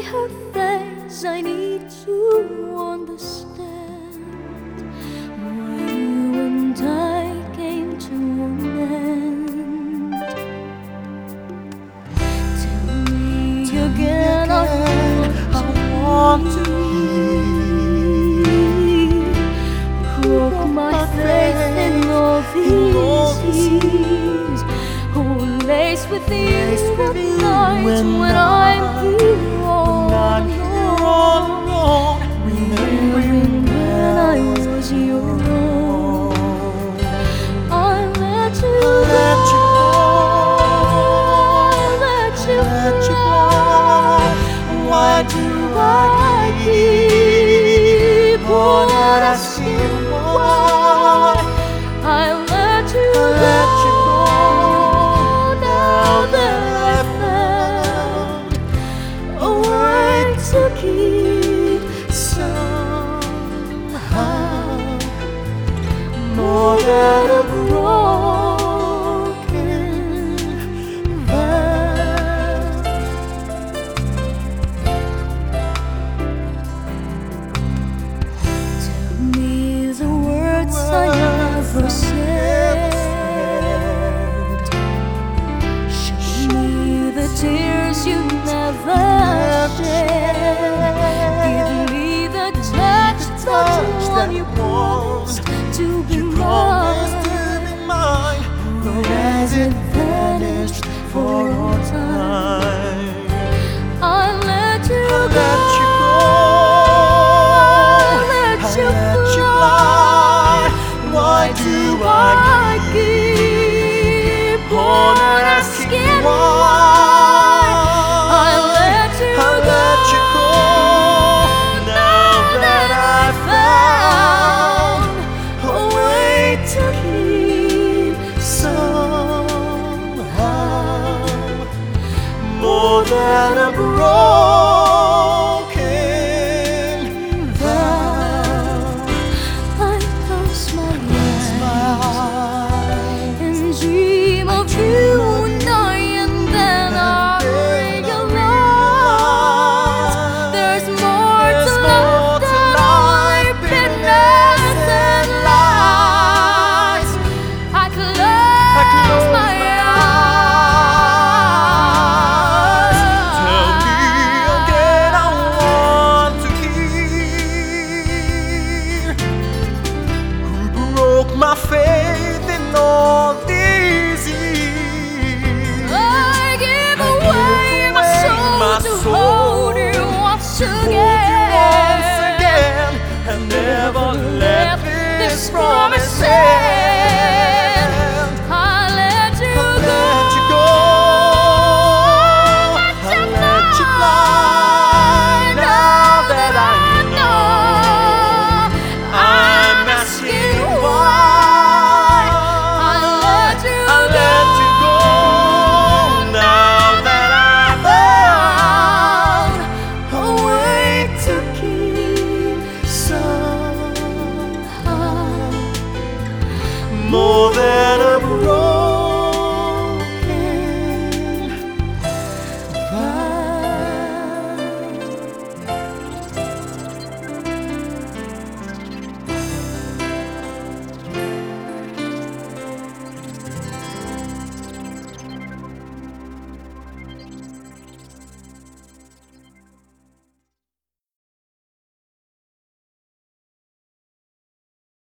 her face, I need to understand why you and I came to an end. Tell me again, I want to hear. Broke my faith in all these years. Oh, laced with the night when I'm here all alone, remembering when I was your own. I let you go, let you go. Why do I keep on asking why? I let you go. To keep somehow more than a broken vow. Tell me the words I never said. Show me the tears you never shed. Give me the touch that you promised to be mine. But as it vanished for all time, I let you go. Let you fly. Why do I keep on asking why? More than a broken vow. I close my eyes and dream of you and I, and then I realize there's more to life than only bitterness and lies. I close my eyes. My faith in all these years. I give away my soul to hold you once again, and never let this promise end.